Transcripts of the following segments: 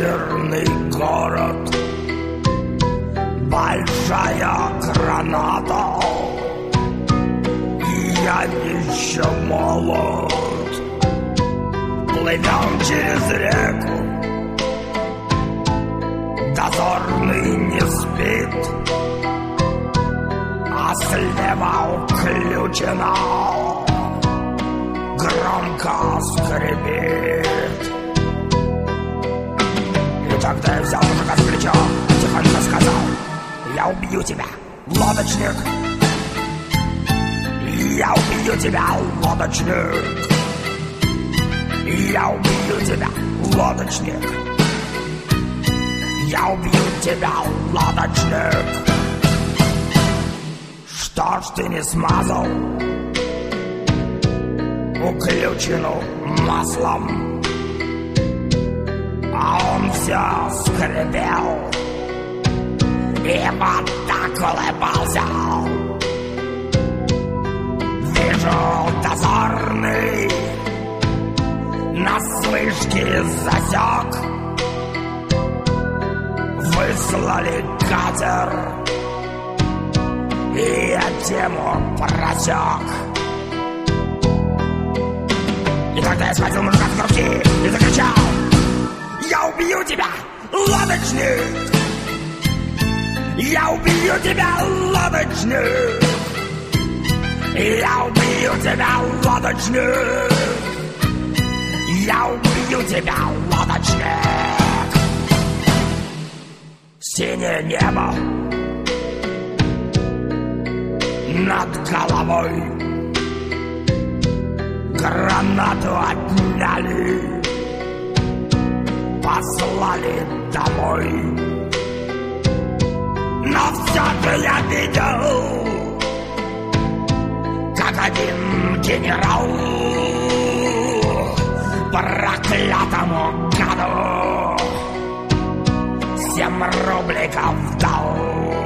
северный город, большая граната, и я еще молод. Плывем через реку, дозорный не спит, а слева уключена громко скрипит. И тогда я взял мужика с плеча, тихонько сказал: я убью тебя, лодочник. Я убью тебя, лодочник. Я убью тебя, лодочник. Я убью тебя, лодочник. Что ж ты не смазал уключину маслом? А он все скрипел и вот так улыбался. Вижу, дозорный на слышке засек. Выслали катер, и я тему просек. И тогда я схватил мужика с руки и закричал: я убью тебя, лодочник! Я убью тебя, лодочник! Я убью тебя, лодочник! Я убью тебя, лодочник! Синее небо над головой, гранату отняли, послали домой. Но все-то я видел, как один генерал проклятому гаду 7 рубликов дал.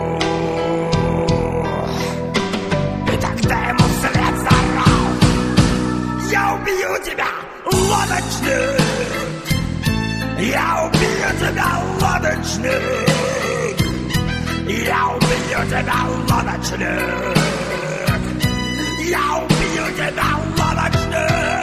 И тогда ему вслед заорал: я убью тебя, лодочник! Я убью тебя, лодочник! Я убью тебя, лодочник! Я убью тебя, лодочник!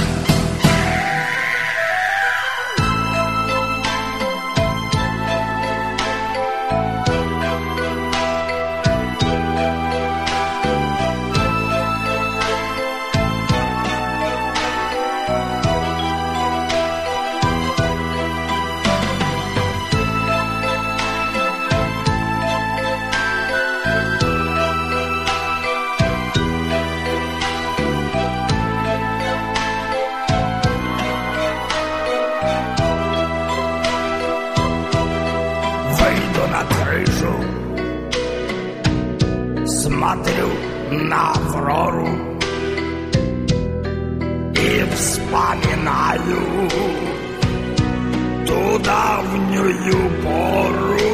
Смотрю на Аврору и вспоминаю ту давнюю пору,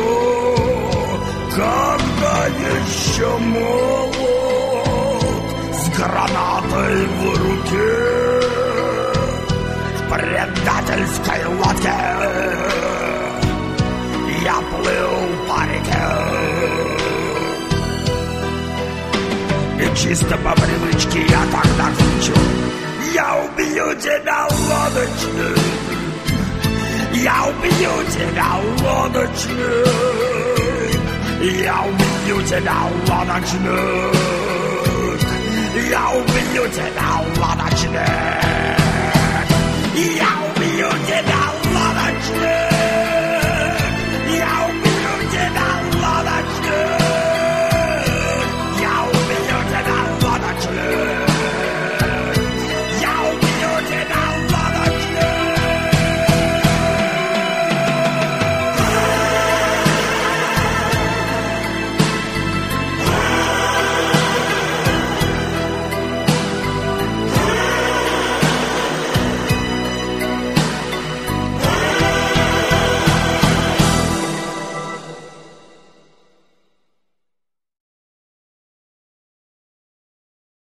когда еще молод, с гранатой в руке, в предательской лодке я плыл по реке. И чисто по привычке я тогда кричу: я убью тебя, лодочник! Я убью тебя, лодочник! Я убью тебя, лодочник! Я убью тебя, лодочник! Я убью тебя, лодочник!